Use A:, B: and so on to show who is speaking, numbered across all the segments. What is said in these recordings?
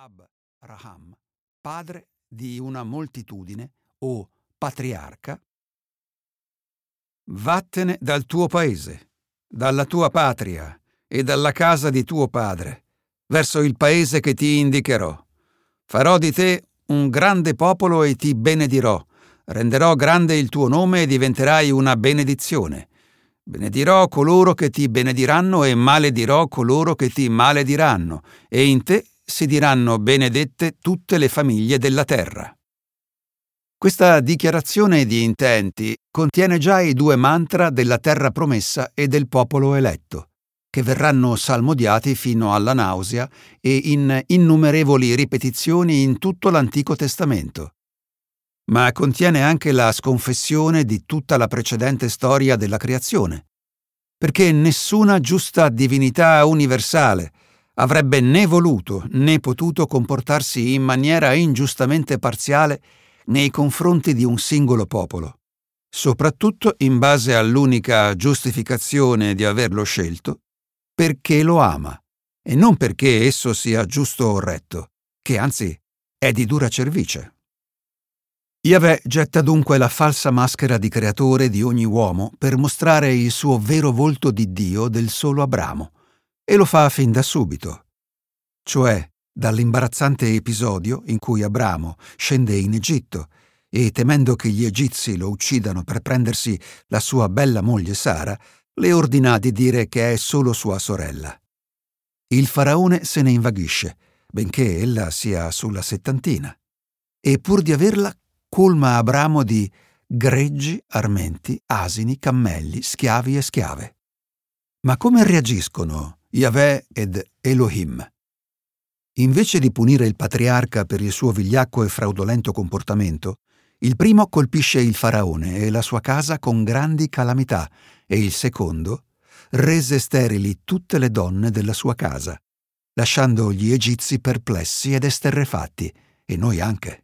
A: Abraham, padre di una moltitudine o patriarca: vattene dal tuo paese, dalla tua patria e dalla casa di tuo padre, verso il paese che ti indicherò. Farò di te un grande popolo e ti benedirò. Renderò grande il tuo nome e diventerai una benedizione. Benedirò coloro che ti benediranno e maledirò coloro che ti malediranno, e in te si diranno benedette tutte le famiglie della terra. Questa dichiarazione di intenti contiene già i 2 mantra della terra promessa e del popolo eletto, che verranno salmodiati fino alla nausea e in innumerevoli ripetizioni in tutto l'Antico Testamento. Ma contiene anche la sconfessione di tutta la precedente storia della creazione, perché nessuna giusta divinità universale avrebbe né voluto né potuto comportarsi in maniera ingiustamente parziale nei confronti di un singolo popolo, soprattutto in base all'unica giustificazione di averlo scelto, perché lo ama, e non perché esso sia giusto o retto, che anzi è di dura cervice. Yahweh getta dunque la falsa maschera di creatore di ogni uomo per mostrare il suo vero volto di Dio del solo Abramo, e lo fa fin da subito, cioè dall'imbarazzante episodio in cui Abramo scende in Egitto e, temendo che gli egizi lo uccidano per prendersi la sua bella moglie Sara, le ordina di dire che è solo sua sorella. Il faraone se ne invaghisce, benché ella sia sulla 70, e pur di averla colma Abramo di greggi, armenti, asini, cammelli, schiavi e schiave. Ma come reagiscono Yahweh ed Elohim? Invece di punire il patriarca per il suo vigliacco e fraudolento comportamento, il primo colpisce il faraone e la sua casa con grandi calamità, e il secondo rese sterili tutte le donne della sua casa, lasciando gli egizi perplessi ed esterrefatti, e noi anche.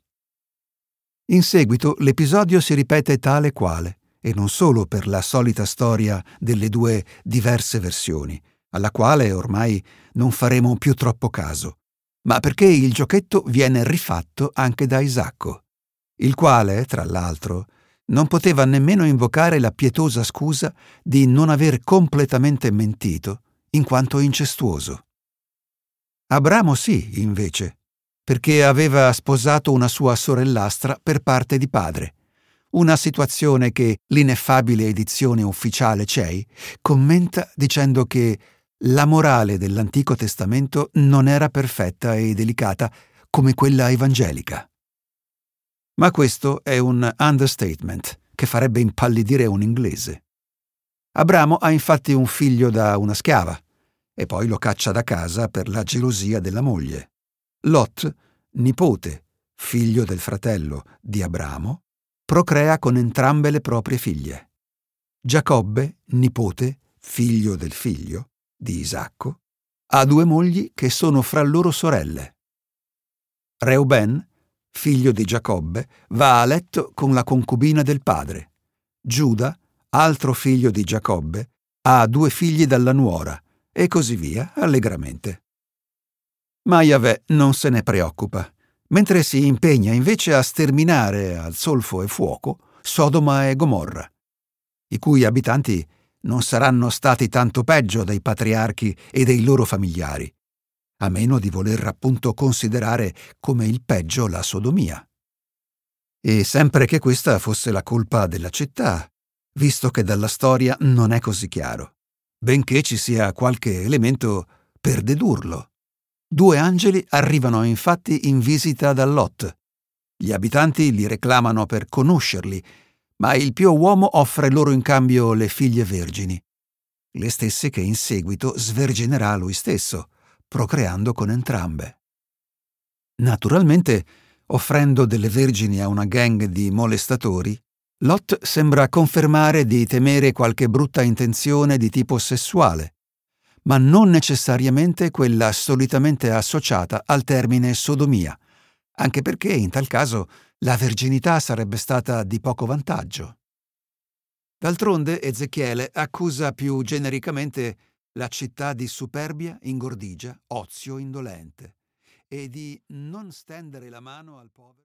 A: In seguito l'episodio si ripete tale quale, e non solo per la solita storia delle 2 diverse versioni, alla quale ormai non faremo più troppo caso, ma perché il giochetto viene rifatto anche da Isacco, il quale, tra l'altro, non poteva nemmeno invocare la pietosa scusa di non aver completamente mentito, in quanto incestuoso. Abramo sì, invece, perché aveva sposato una sua sorellastra per parte di padre, una situazione che l'ineffabile edizione ufficiale CEI commenta dicendo che la morale dell'Antico Testamento non era perfetta e delicata come quella evangelica. Ma questo è un understatement che farebbe impallidire un inglese. Abramo ha infatti un figlio da una schiava, e poi lo caccia da casa per la gelosia della moglie. Lot, nipote, figlio del fratello di Abramo, procrea con entrambe le proprie figlie. Giacobbe, nipote, figlio del figlio di Isacco, ha 2 mogli che sono fra loro sorelle. Reuben, figlio di Giacobbe, va a letto con la concubina del padre. Giuda, altro figlio di Giacobbe, ha 2 figli dalla nuora, e così via, allegramente. Ma Yahweh non se ne preoccupa, mentre si impegna invece a sterminare al solfo e fuoco Sodoma e Gomorra, i cui abitanti non saranno stati tanto peggio dei patriarchi e dei loro familiari, a meno di voler appunto considerare come il peggio la sodomia. E sempre che questa fosse la colpa della città, visto che dalla storia non è così chiaro, benché ci sia qualche elemento per dedurlo. 2 angeli arrivano infatti in visita da Lot. Gli abitanti li reclamano per conoscerli, ma il pio uomo offre loro in cambio le figlie vergini, le stesse che in seguito sverginerà lui stesso, procreando con entrambe. Naturalmente, offrendo delle vergini a una gang di molestatori, Lot sembra confermare di temere qualche brutta intenzione di tipo sessuale, ma non necessariamente quella solitamente associata al termine sodomia, anche perché in tal caso la verginità sarebbe stata di poco vantaggio. D'altronde Ezechiele accusa più genericamente la città di superbia, ingordigia, ozio indolente, e di non stendere la mano al povero.